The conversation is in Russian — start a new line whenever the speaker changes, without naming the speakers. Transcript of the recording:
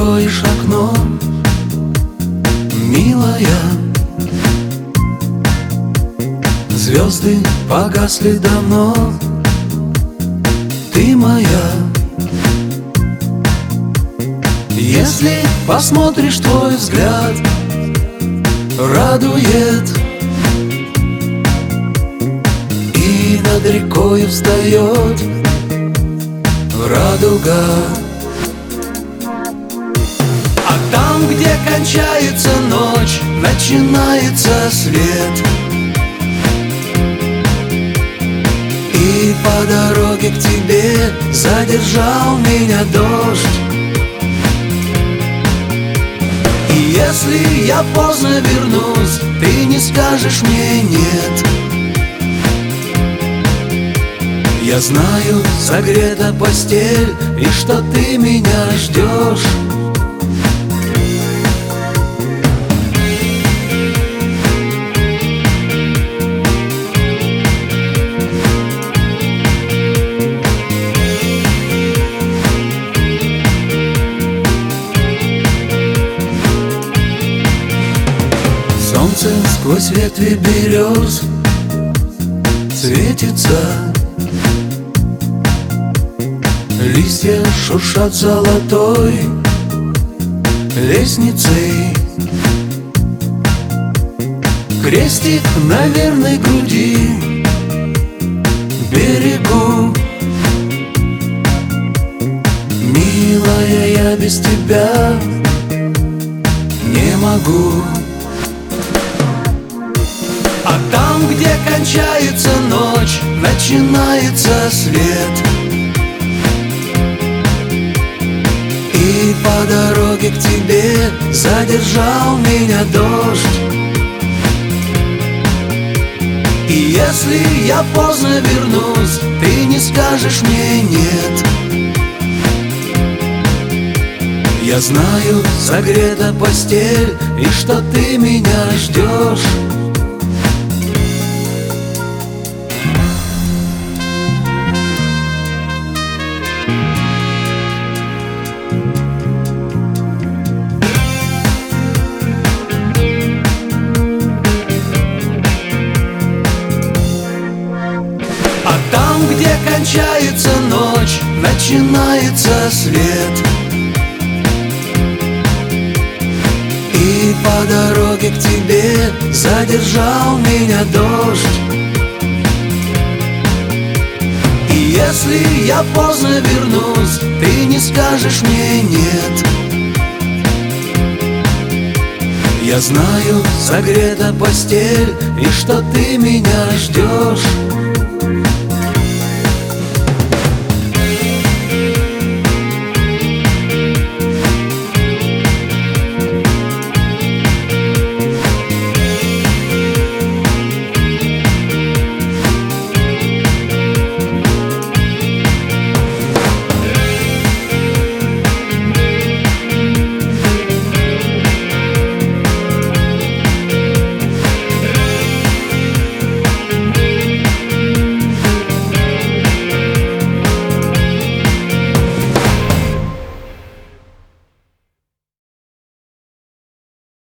откроешь окно, милая, звезды погасли давно, ты моя. Если посмотришь, твой взгляд радует, и над рекой встает радуга. А там, где кончается ночь, начинается свет, и по дороге к тебе задержал меня дождь. И если я поздно вернусь, ты не скажешь мне нет. Я знаю, согрета постель, и что ты меня ждешь. Солнце сквозь ветви берез светится, листья шуршат золотой лестницей. Крестик на верной груди берегу. Милая, я без тебя не могу. А там, где кончается ночь, начинается свет, и по дороге к тебе задержал меня дождь. И если я поздно вернусь, ты не скажешь мне нет. Я знаю, согрета постель, и что ты меня ждешь. А там, где кончается ночь, начинается свет, и по дороге к тебе задержал меня дождь. И если я поздно вернусь, ты не скажешь мне нет. Я знаю, согрета постель, и что ты меня ждешь.